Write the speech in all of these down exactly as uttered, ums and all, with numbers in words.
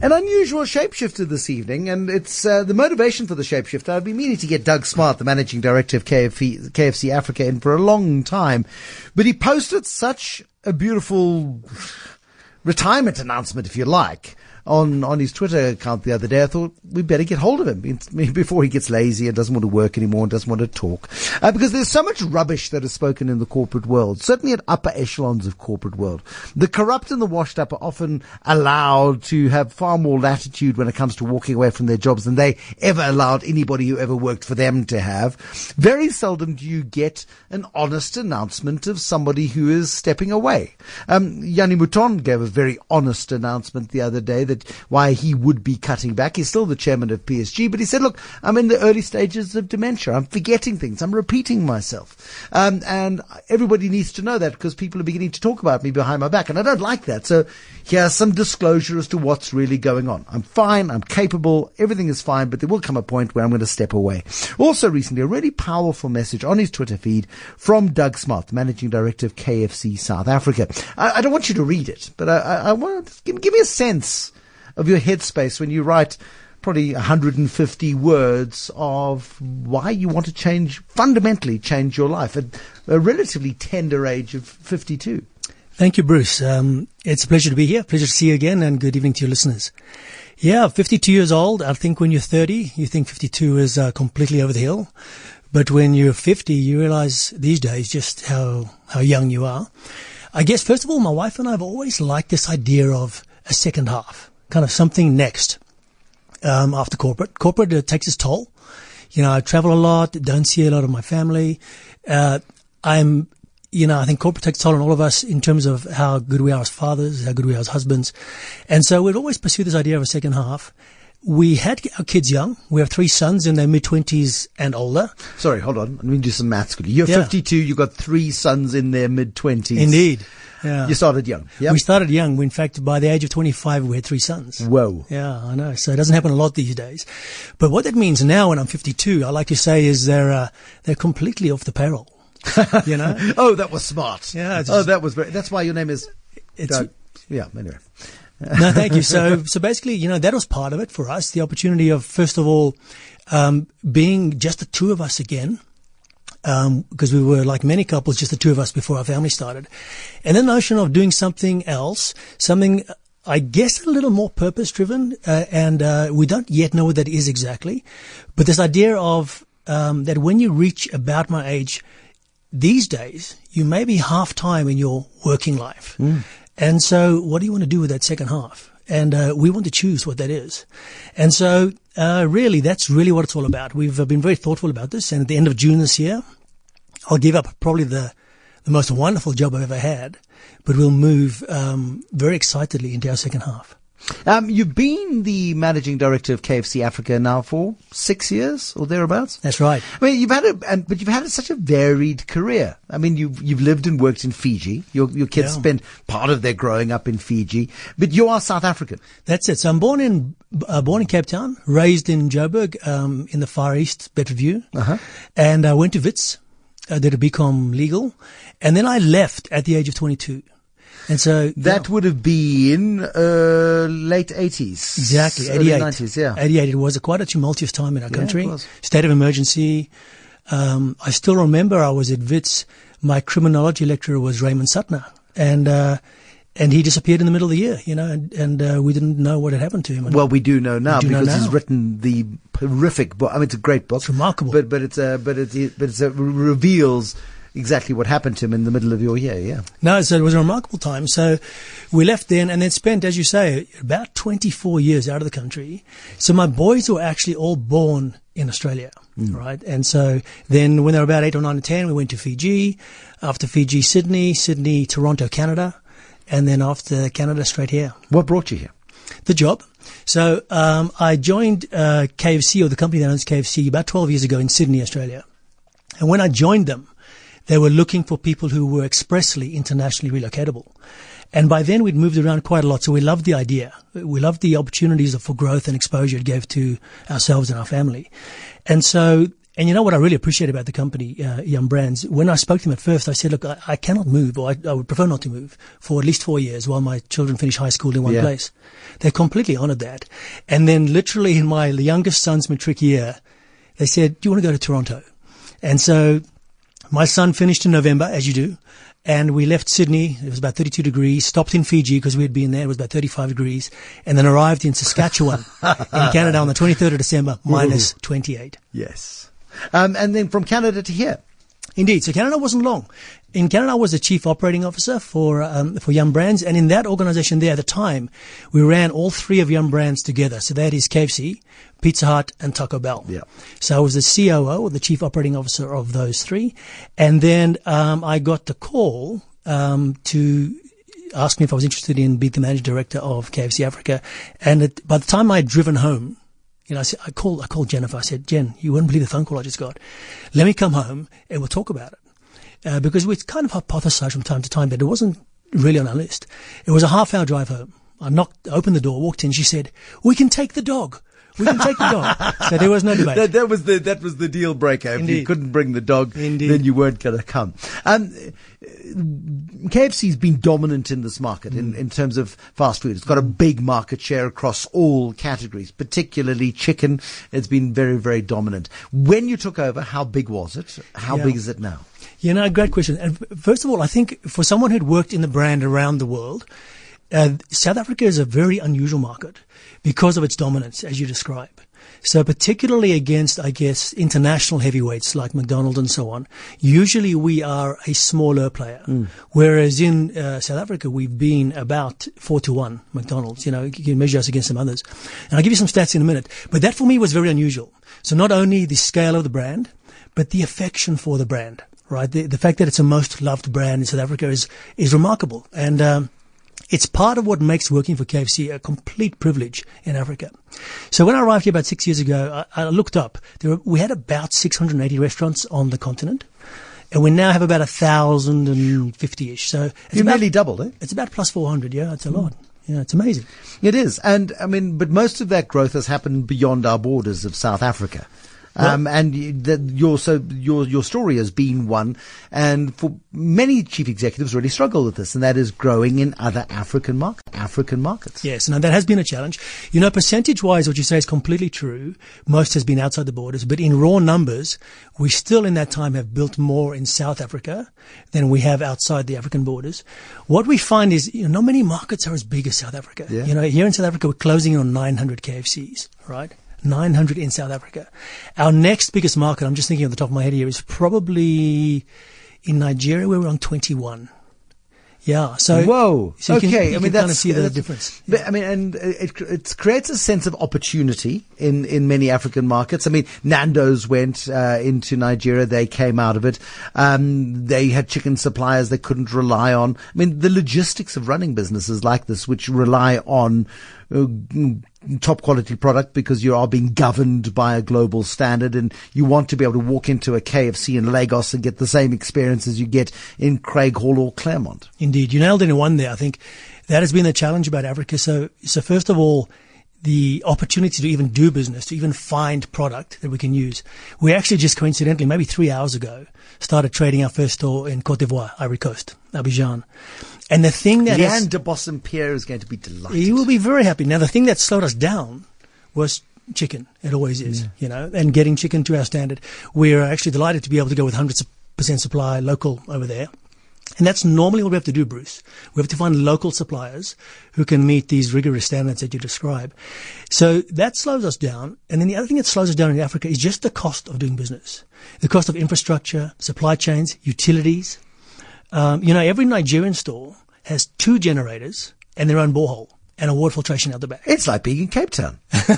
An unusual shapeshifter this evening, and it's uh, the motivation for the shapeshifter. I've been meaning to get Doug Smart, the managing director of K F C Africa, in for a long time, but he posted such a beautiful retirement announcement, if you like, on, on his Twitter account the other day. I thought we better get hold of him before he gets lazy and doesn't want to work anymore and doesn't want to talk. Uh, because there's so much rubbish that is spoken in the corporate world, certainly at upper echelons of corporate world. The corrupt and the washed up are often allowed to have far more latitude when it comes to walking away from their jobs than they ever allowed anybody who ever worked for them to have. Very seldom do you get an honest announcement of somebody who is stepping away. Um, Jannie Mouton gave a very honest announcement the other day that why he would be cutting back. He's still the chairman of P S G, but he said, look, I'm in the early stages of dementia. I'm forgetting things. I'm repeating myself. Um, and everybody needs to know that because people are beginning to talk about me behind my back, and I don't like that. So here's some disclosure as to what's really going on. I'm fine. I'm capable. Everything is fine, but there will come a point where I'm going to step away. Also recently, a really powerful message on his Twitter feed from Doug Smart, the managing director of K F C South Africa. I, I don't want you to read it, but I, I, I want to give, give me a sense of your headspace when you write probably one hundred fifty words of why you want to change, fundamentally change your life at a relatively tender age of fifty-two. Thank you, Bruce. Um, it's a pleasure to be here. Pleasure to see you again, and good evening to your listeners. Yeah, fifty-two years old. I think when you're thirty, you think fifty-two is uh, completely over the hill. But when you're fifty, you realize these days just how, how young you are. I guess, first of all, my wife and I have always liked this idea of a second half. Kind of something next um, after corporate. Corporate uh, takes its toll. You know, I travel a lot, don't see a lot of my family. Uh, I'm, you know, I think corporate takes its toll on all of us in terms of how good we are as fathers, how good we are as husbands. And so we've always pursued this idea of a second half. We had our kids young. We have three sons in their mid-twenties and older. Sorry, hold on. Let me do some maths quickly. You're yeah. fifty-two. You've got three sons in their mid-twenties. Indeed. Yeah. You started young. Yep. We started young. In fact, by the age of twenty-five, we had three sons. Whoa. Yeah, I know. So it doesn't happen a lot these days. But what that means now when I'm fifty-two, I like to say is they're, uh, they're completely off the payroll. You know? Oh, that was smart. Yeah. Just, oh, that was very, that's why your name is, it's, Doug. Yeah, anyway. No, thank you. So, so basically, you know, that was part of it for us. The opportunity of, first of all, um, being just the two of us again. Um, because we were like many couples, just the two of us before our family started. And the notion of doing something else, something, I guess, a little more purpose driven, uh, and, uh, we don't yet know what that is exactly. But this idea of, um, that when you reach about my age, these days, you may be half time in your working life. Mm. And so what do you want to do with that second half? And, uh, we want to choose what that is. And so, uh, really, that's really what it's all about. We've uh, been very thoughtful about this. And at the end of June this year, I'll give up probably the, the most wonderful job I've ever had, but we'll move, um, very excitedly into our second half. Um, you've been the managing director of K F C Africa now for six years or thereabouts. That's right. I mean, you've had a, and, but you've had such a varied career. I mean, you've, you've lived and worked in Fiji. Your, your kids Yeah. spent part of their growing up in Fiji, but you are South African. That's it. So I'm born in, uh, born in Cape Town, raised in Joburg, um, in the Far East, Bedfordview, Uh-huh. and I went to Wits, uh, did a B Com legal, and then I left at the age of twenty-two. And so That yeah. would have been, uh, late eighties. Exactly, Early eighty-eight. nineties, yeah. eighty-eight. It was a quite a tumultuous time in our Yeah, country. it was. State of emergency. Um, I still remember I was at Wits. My criminology lecturer was Raymond Suttner, and uh, and he disappeared in the middle of the year. You know, and, and uh, we didn't know what had happened to him. And Well, we do know now do know because now. he's written the horrific book. I mean, it's a great book. It's remarkable. But, but it's a, but it, but it's a, reveals exactly what happened to him in the middle of your year, yeah. No, so it was a remarkable time. So we left then and then spent, as you say, about twenty-four years out of the country. So my boys were actually all born in Australia, mm. right? And so then when they were about eight or nine or ten, we went to Fiji. After Fiji, Sydney, Sydney, Toronto, Canada. And then after Canada, straight here. What brought you here? The job. So um, I joined uh, K F C, or the company that owns K F C, about twelve years ago in Sydney, Australia. And when I joined them, they were looking for people who were expressly internationally relocatable. And by then we'd moved around quite a lot, so we loved the idea. We loved the opportunities for growth and exposure it gave to ourselves and our family. And so And you know what I really appreciate about the company, uh, Yum Brands? When I spoke to them at first, I said, look, I, I cannot move, or I, I would prefer not to move for at least four years while my children finish high school in one Yeah. place. They completely honored that. And then literally in my youngest son's matric year, they said, do you want to go to Toronto? And so my son finished in November, as you do. And we left Sydney. It was about thirty-two degrees. Stopped in Fiji because we had been there. It was about thirty-five degrees. And then arrived in Saskatchewan in Canada on the twenty-third of December, minus twenty-eight. Yes. Um, and then from Canada to here. Indeed. So Canada wasn't long. In Canada, I was the chief operating officer for um, for Yum Brands, and in that organization there at the time, we ran all three of Yum Brands together. So that is K F C, Pizza Hut, and Taco Bell. Yeah. So I was the C O O, or the chief operating officer of those three, and then um, I got the call um, to ask me if I was interested in being the managing director of K F C Africa, and it, by the time I had driven home, you know, I, said, I called I called Jennifer. I said, Jen, you wouldn't believe the phone call I just got. Let me come home and we'll talk about it. Uh, because we kind of hypothesized from time to time that it wasn't really on our list. It was a half hour drive home. I knocked, opened the door, walked in. She said, we can take the dog. We can take the dog. So there was no debate. That, that was the that was the deal breaker. If Indeed. you couldn't bring the dog, Indeed. then you weren't going to come. Um, K F C's been dominant in this market in, in terms of fast food. It's got a big market share across all categories, particularly chicken. It's been very, very dominant. When you took over, how big was it? How Yeah. big is it now? You know, great question. And first of all, I think for someone who'd worked in the brand around the world, uh, South Africa is a very unusual market because of its dominance, as you describe. So particularly against, I guess, international heavyweights like McDonald's and so on, usually we are a smaller player. Mm. Whereas in uh, South Africa, we've been about four to one McDonald's. You know, you can measure us against some others. And I'll give you some stats in a minute. But that for me was very unusual. So not only the scale of the brand, but the affection for the brand, right? The, the fact that it's a most loved brand in South Africa is, is remarkable. And, um, it's part of what makes working for K F C a complete privilege in Africa. So when I arrived here about six years ago, I, I looked up. There were, we had about six hundred eighty restaurants on the continent, and we now have about one thousand fifty-ish. So it's You about, nearly doubled, eh? It's about plus four hundred, yeah. It's a lot. Yeah, it's amazing. It is. And, I mean, but most of that growth has happened beyond our borders of South Africa. Um, and you- that your, so your, your story has been one, and for many chief executives really struggle with this, and that is growing in other African market, African markets. Yes, no, that has been a challenge. You know, percentage-wise, what you say is completely true. Most has been outside the borders, but in raw numbers, we still in that time have built more in South Africa than we have outside the African borders. What we find is, you know, not many markets are as big as South Africa. Yeah. You know, here in South Africa, we're closing in on nine hundred K F Cs, right? nine hundred in South Africa. Our next biggest market, I'm just thinking off the top of my head here, is probably in Nigeria, where we're on twenty-one. Yeah. So, Whoa. so you okay. can, you I mean, can that's, kind of see the that's- difference. But, I mean, and it, it creates a sense of opportunity in, in many African markets. I mean, Nando's went uh, into Nigeria. They came out of it. Um, they had chicken suppliers they couldn't rely on. I mean, the logistics of running businesses like this, which rely on uh, top quality product because you are being governed by a global standard, and you want to be able to walk into a K F C in Lagos and get the same experience as you get in Craighall or Claremont. Indeed. You nailed it in one there. I think that has been the challenge about Africa. So, so first of all, the opportunity to even do business, to even find product that we can use. We actually just coincidentally, maybe three hours ago, started trading our first store in Cote d'Ivoire, Ivory Coast, Abidjan. And the thing that Leanne has, de Bosson-Pierre is going to be delighted. he will be very happy. Now, the thing that slowed us down was chicken. It always is, yeah. You know, and getting chicken to our standard. We're actually delighted to be able to go with one hundred percent supply local over there. And that's normally what we have to do, Bruce. We have to find local suppliers who can meet these rigorous standards that you describe. So that slows us down. And then the other thing that slows us down in Africa is just the cost of doing business. The cost of infrastructure, supply chains, utilities. Um, you know, every Nigerian store has two generators and their own borehole and a water filtration out the back. It's like being in Cape Town.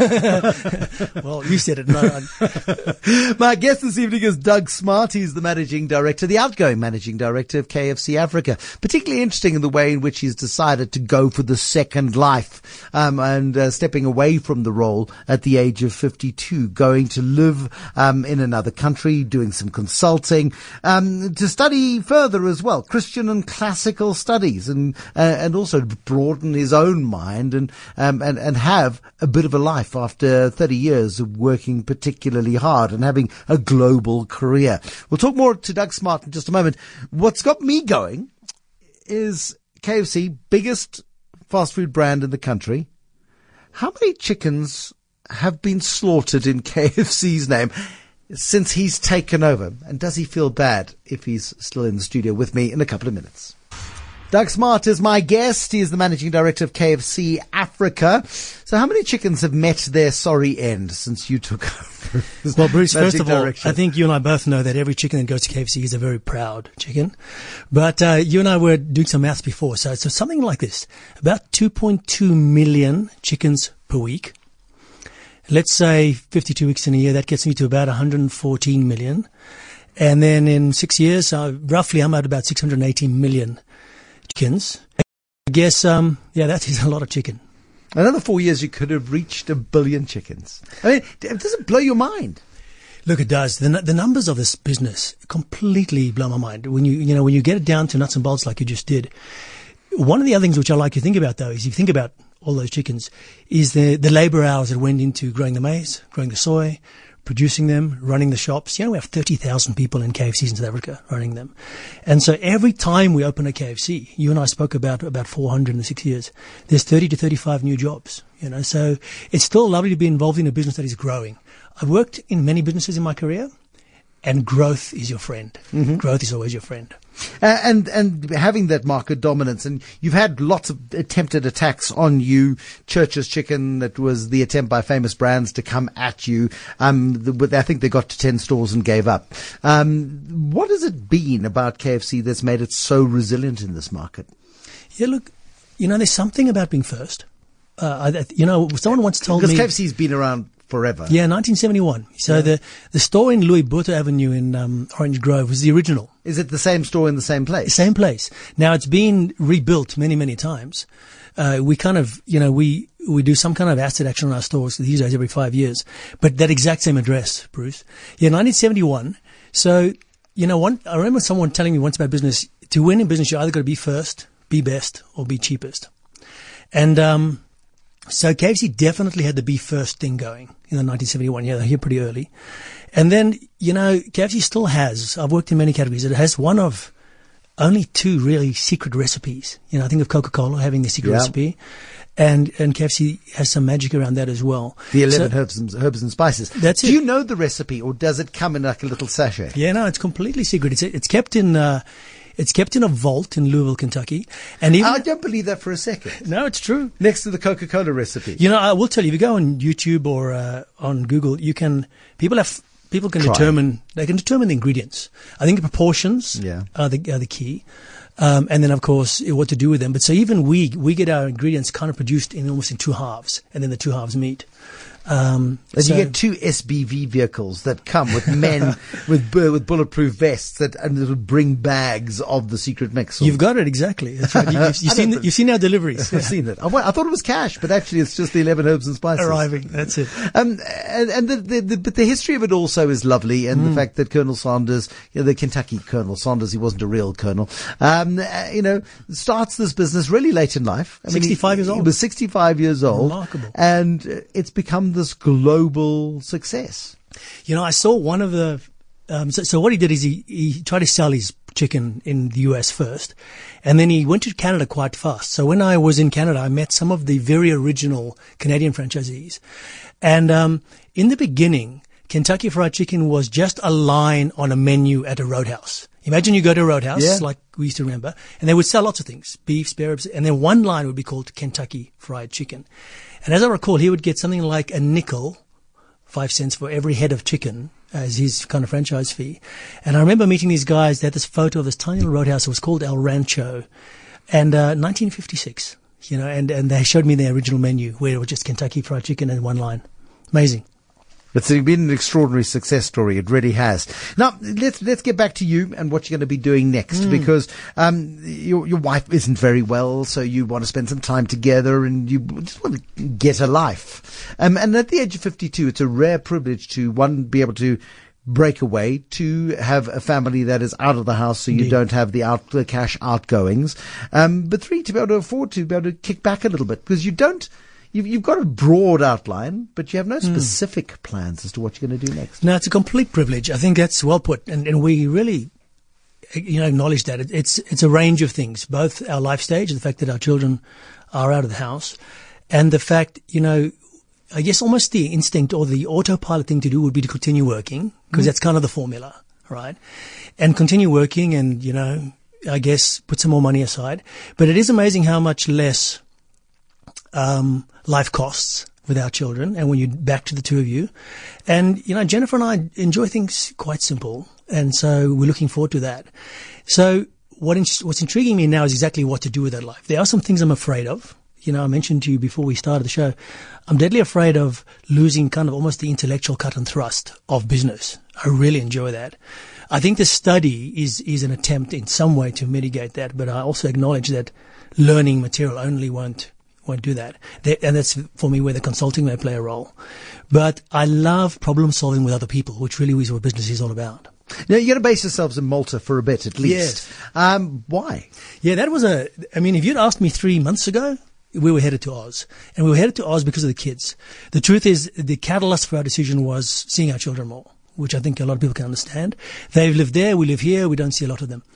Well, you said it. No, I, My guest this evening is Doug Smart. He's the managing director, the outgoing managing director of K F C Africa. Particularly interesting in the way in which he's decided to go for the second life, um, and uh, stepping away from the role at the age of fifty-two, going to live um, in another country, doing some consulting, um, to study further as well, Christian and classical studies, and uh, and also broaden his own mind mind and, um, and, and have a bit of a life after thirty years of working particularly hard and having a global career. We'll talk more to Doug Smart in just a moment. What's got me going is K F C, biggest fast food brand in the country. How many chickens have been slaughtered in K F C's name since he's taken over? And does he feel bad if he's still in the studio with me in a couple of minutes? Doug Smart is my guest. He is the managing director of K F C Africa. So how many chickens have met their sorry end since you took over? Well, Bruce, first of all, direction? I think you and I both know that every chicken that goes to K F C is a very proud chicken. But uh, you and I were doing some maths before. So, so something like this, about two point two million chickens per week. Let's say fifty-two weeks in a year, that gets me to about one hundred fourteen million. And then in six years, uh, roughly I'm at about six hundred eighteen million chickens. I guess, um, yeah, that is a lot of chicken. Another four years, you could have reached a billion chickens. I mean, does it blow your mind? Look, it does. The, the numbers of this business completely blow my mind. When you, you know, when you get it down to nuts and bolts like you just did. One of the other things which I like to think about, though, is you think about all those chickens, is the, the labor hours that went into growing the maize, growing the soy, producing them, running the shops. You know, we have thirty thousand people in K F Cs in South Africa running them. And so every time we open a K F C, you and I spoke about about four hundred in the six years, there's thirty to thirty-five new jobs, you know. So it's still lovely to be involved in a business that is growing. I've worked in many businesses in my career, and growth is your friend. Mm-hmm. Growth is always your friend. Uh, and and having that market dominance, and you've had lots of attempted attacks on you. Church's Chicken, that was the attempt by Famous Brands to come at you. Um, the, I think they got to ten stores and gave up. Um, what has it been about K F C that's made it so resilient in this market? Yeah, look, you know, there's something about being first. Uh, I, you know, someone once told because me... Because K F C's been around forever. Yeah, nineteen seventy-one. So yeah. the the store in Louis Botha Avenue in um, Orange Grove was the original. Is it the same store in the same place? Same place. Now it's been rebuilt many, many times. Uh, we kind of, you know, we we do some kind of asset action on our stores these days every five years. But that exact same address, Bruce. Yeah, nineteen seventy-one. So, you know, one, I remember someone telling me once about business, to win in business, you either got to be first, be best, or be cheapest. And um so K F C definitely had the be first thing going in the nineteen seventy-one. Yeah, they're here pretty early. And then, you know, K F C still has, I've worked in many categories, it has one of only two really secret recipes. You know, I think of Coca-Cola having the secret yeah. recipe. And, and K F C has some magic around that as well. The eleven so, herbs, and, herbs and spices. That's Do it. you know the recipe, or does it come in like a little sachet? Yeah, no, it's completely secret. It's, it's kept in, uh, It's kept in a vault in Louisville, Kentucky. And even I don't believe that for a second. No, it's true. Next to the Coca-Cola recipe. You know, I will tell you, if you go on YouTube or uh, on Google, you can, people have, people can Try. determine, they can determine the ingredients. I think the proportions yeah. are the, are the key. Um, and then, of course, what to do with them. But so even we, we get our ingredients kind of produced in almost in two halves, and then the two halves meet. Um, and so you get two S B V vehicles that come with men with with bulletproof vests that and it'll bring bags of the secret mix. You've got it exactly. That's right. You, you've, you've seen you've seen our deliveries. I've seen it. I, I thought it was cash, but actually it's just the eleven herbs and spices arriving. That's it. Um, and, and the, the, the but the history of it also is lovely, and mm. the fact that Colonel Sanders, you know, the Kentucky Colonel Sanders, he wasn't a real colonel. Um, uh, you know, starts this business really late in life. I sixty-five mean, he, years old. He was sixty-five years old. Remarkable. And uh, it's become this global success. You know, I saw one of the, um, so, so what he did is he, he tried to sell his chicken in the U S first, and then he went to Canada quite fast. So when I was in Canada, I met some of the very original Canadian franchisees. And, um, in the beginning, Kentucky Fried Chicken was just a line on a menu at a roadhouse. Imagine you go to a roadhouse, yeah. like we used to remember, and they would sell lots of things, beef, spare ribs, and then one line would be called Kentucky Fried Chicken. And as I recall, he would get something like a nickel, five cents for every head of chicken as his kind of franchise fee. And I remember meeting these guys. They had this photo of this tiny little roadhouse. It was called El Rancho. And uh, nineteen fifty-six, you know, and, and they showed me their original menu where it was just Kentucky Fried Chicken in one line. Amazing. It's been an extraordinary success story. It really has. Now, let's let's get back to you and what you're going to be doing next, mm. because um, your your wife isn't very well, so you want to spend some time together and you just want to get a life. Um, and at the age of fifty-two, it's a rare privilege to, one, be able to breakaway to have a family that is out of the house, so you Indeed. don't have the out the cash outgoings. Um, but three, to be able to afford to be able to kick back a little bit, because you don't. You've, you've got a broad outline, but you have no specific mm. plans as to what you're going to do next. No, it's a complete privilege. I think that's well put, and, and we really, you know, acknowledge that it, it's it's a range of things, both our life stage, the fact that our children are out of the house, and the fact, you know, I guess almost the instinct or the autopilot thing to do would be to continue working, because mm. that's kind of the formula, right? And continue working, and you know, I guess put some more money aside. But it is amazing how much less um, life costs with our children, and when you're back to the two of you. And, you know, Jennifer and I enjoy things quite simple, and so we're looking forward to that. So what in, what's intriguing me now is exactly what to do with that life. There are some things I'm afraid of. You know, I mentioned to you before we started the show, I'm deadly afraid of losing kind of almost the intellectual cut and thrust of business. I really enjoy that. I think the study is, is an attempt in some way to mitigate that, but I also acknowledge that learning material only won't won't do that. They, and that's for me where the consulting may play a role. But I love problem solving with other people, which really is what business is all about. Now, you're going to base yourselves in Malta for a bit at least. Yes. Um, why? Yeah, that was a, I mean, if you'd asked me three months ago, we were headed to Oz. And we were headed to Oz because of the kids. The truth is, the catalyst for our decision was seeing our children more, which I think a lot of people can understand. They've lived there, we live here, we don't see a lot of them.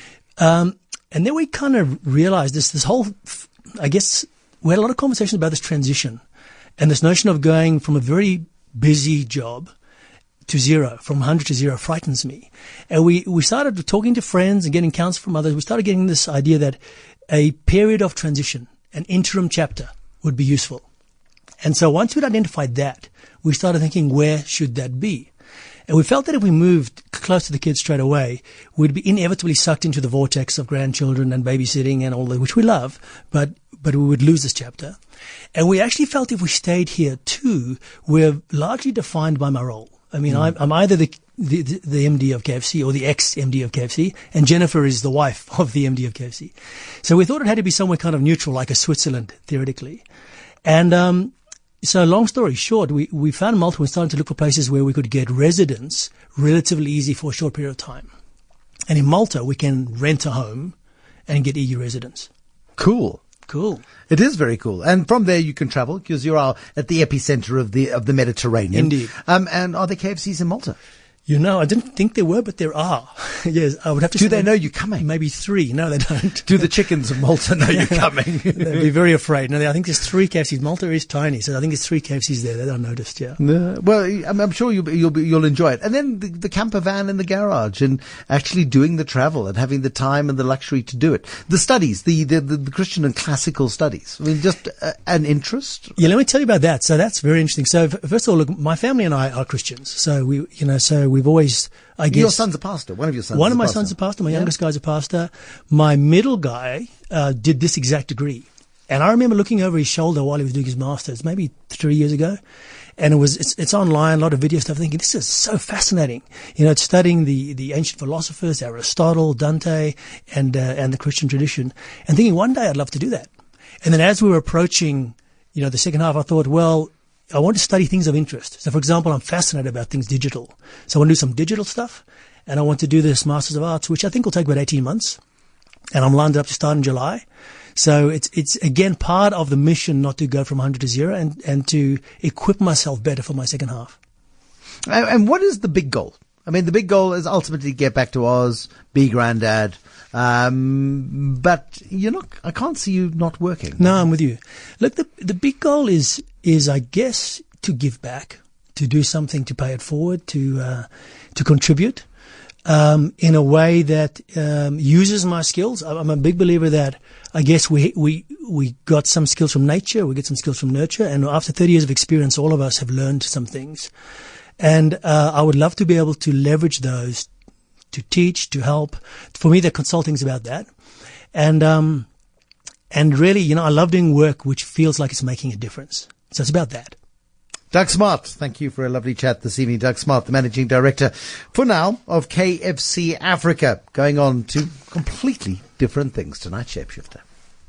Um, and then we kind of realized this, this whole, I guess, we had a lot of conversations about this transition and this notion of going from a very busy job to zero, from one hundred to zero, frightens me. And we, we started talking to friends and getting counsel from others. We started getting this idea that a period of transition, an interim chapter, would be useful. And so once we'd identified that, we started thinking, where should that be? And we felt that if we moved close to the kids straight away, we'd be inevitably sucked into the vortex of grandchildren and babysitting and all that, which we love, but but we would lose this chapter. And we actually felt if we stayed here too, we're largely defined by my role. I mean, mm. I'm, I'm either the, the the M D of K F C or the ex-M D of K F C, and Jennifer is the wife of the M D of K F C. So we thought it had to be somewhere kind of neutral, like a Switzerland, theoretically. And um so long story short, we, we found Malta and started to look for places where we could get residence relatively easy for a short period of time. And in Malta, we can rent a home and get E U residence. Cool. Cool. It is very cool. And from there you can travel because you are at the epicenter of the of the Mediterranean. Indeed. Um, and are there K F Cs in Malta? You know, I didn't think there were, but there are. Yes, I would have to Do say they know you're coming? Maybe three. No, they don't. Do the chickens of Malta know you're coming? They'd be very afraid. No, I think there's three K F Cs. Malta is tiny, so I think there's three K F Cs there that I noticed, yeah. No, well, I'm, I'm sure you'll, you'll, you'll enjoy it. And then the, the camper van in the garage and actually doing the travel and having the time and the luxury to do it. The studies, the, the, the, the Christian and classical studies. I mean, just uh, an interest. Yeah, let me tell you about that. So that's very interesting. So first of all, look, my family and I are Christians. So we, you know, so we've always, I guess. Your son's a pastor. One of your sons One is of my a pastor. sons is a pastor. My Yeah. youngest guy's a pastor. My middle guy uh, did this exact degree. And I remember looking over his shoulder while he was doing his master's, maybe three years ago. And it was, it's, it's online, a lot of video stuff, thinking, this is so fascinating. You know, it's studying the, the ancient philosophers, Aristotle, Dante, and, uh, and the Christian tradition. And thinking one day I'd love to do that. And then as we were approaching, you know, the second half, I thought, well, I want to study things of interest. So, for example, I'm fascinated about things digital. So I want to do some digital stuff, and I want to do this Masters of Arts, which I think will take about eighteen months. And I'm lined up to start in July. So it's, it's again, part of the mission not to go from one hundred to zero and, and to equip myself better for my second half. And, and what is the big goal? I mean, the big goal is ultimately get back to Oz, be granddad. Um, but you're not, I can't see you not working. No, I'm with you. Look, the, the big goal is, is, I guess, to give back, to do something to pay it forward, to, uh, to contribute, um, in a way that, um, uses my skills. I'm a big believer that I guess we, we, we got some skills from nature, we get some skills from nurture. And after thirty years of experience, all of us have learned some things. And, uh, I would love to be able to leverage those to teach, to help. For me, the consulting is about that. And, um, and really, you know, I love doing work which feels like it's making a difference. So it's about that. Doug Smart, thank you for a lovely chat this evening. Doug Smart, the Managing Director, for now, of K F C Africa, going on to completely different things tonight, Shapeshifter.